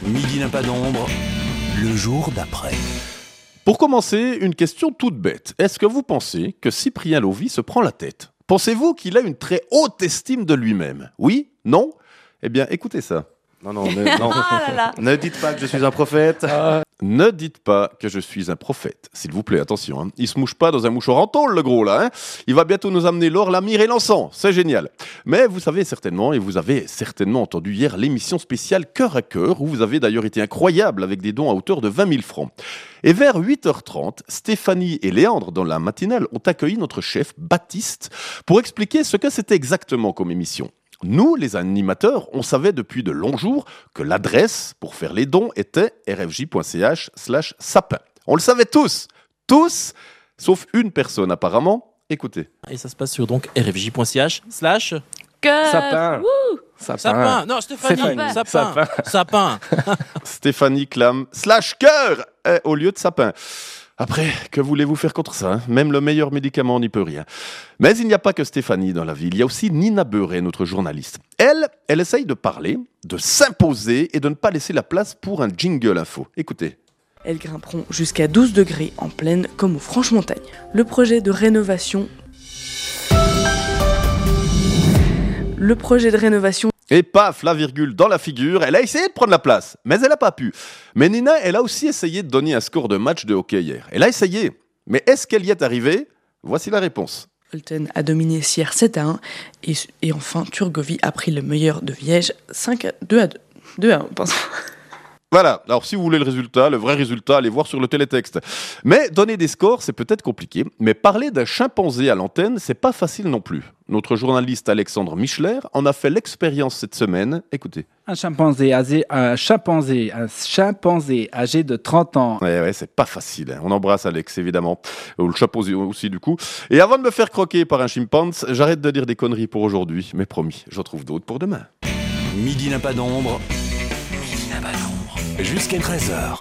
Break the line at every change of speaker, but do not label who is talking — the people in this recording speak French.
Midi n'a pas d'ombre, le jour d'après.
Pour commencer, une question toute bête. Est-ce que vous pensez que Cyprien Lovi se prend la tête ? Pensez-vous qu'il a une très haute estime de lui-même ? Oui ? Non ? Eh bien, écoutez ça.
Non. Ne dites pas que je suis un prophète.
Ne dites pas que je suis un prophète, s'il vous plaît, attention. Hein. Il se mouche pas dans un mouchoir en tôle, le gros, là. Hein. Il va bientôt nous amener l'or, la myrrhe et l'encens. C'est génial. Mais vous savez certainement, et vous avez certainement entendu hier l'émission spéciale Cœur à Cœur, où vous avez d'ailleurs été incroyable avec des dons à hauteur de 20 000 francs. Et vers 8h30, Stéphanie et Léandre, dans la matinale, ont accueilli notre chef, Baptiste, pour expliquer ce que c'était exactement comme émission. Nous, les animateurs, on savait depuis de longs jours que l'adresse pour faire les dons était rfj.ch/sapin. On le savait tous, sauf une personne apparemment. Écoutez.
Et ça se passe sur donc rfj.ch/
Sapin.
Sapin. Non, Stéphanie. Sapin.
Stéphanie clame /cœur au lieu de sapin. Après, que voulez-vous faire contre ça, hein ? Même le meilleur médicament n'y peut rien. Mais il n'y a pas que Stéphanie dans la vie, il y a aussi Nina Beuret, notre journaliste. Elle essaye de parler, de s'imposer et de ne pas laisser la place pour un jingle info. Écoutez.
Elles grimperont jusqu'à 12 degrés en plaine comme aux Franches-Montagnes. Le projet de rénovation...
Et paf, la virgule dans la figure, elle a essayé de prendre la place, mais elle n'a pas pu. Mais Nina, elle a aussi essayé de donner un score de match de hockey hier. Elle a essayé, mais est-ce qu'elle y est arrivée ? Voici la réponse.
Olten a dominé Sierre 7-1 et enfin Turgovie a pris le meilleur de Viège 2-1.
Voilà, alors si vous voulez le vrai résultat, allez voir sur le télétexte. Mais donner des scores, c'est peut-être compliqué, mais parler d'un chimpanzé à l'antenne, c'est pas facile non plus. Notre journaliste Alexandre Michler en a fait l'expérience cette semaine. Écoutez.
Un chimpanzé âgé de 30 ans.
Ouais, c'est pas facile. Hein. On embrasse Alex, évidemment. Ou le chimpanzé aussi, du coup. Et avant de me faire croquer par un chimpanzé, j'arrête de dire des conneries pour aujourd'hui. Mais promis, j'en trouve d'autres pour demain.
Midi n'a pas d'ombre, jusqu'à 13h.